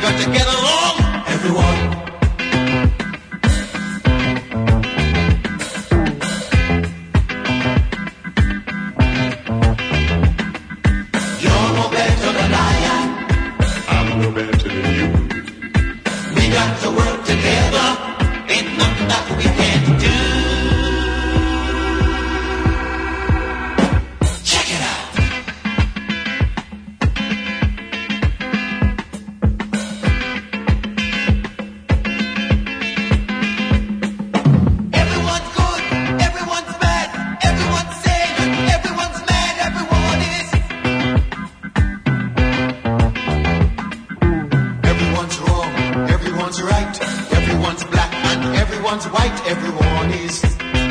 got to get along, everyone. You're no better than I am. I'm no better than you. We got to work together. Ain't nothing that we can't do. Check it out. Everyone's good, everyone's bad, everyone's sane, everyone's mad, everyone is. Everyone's wrong, everyone's right, everyone's black and everyone's white, everyone is.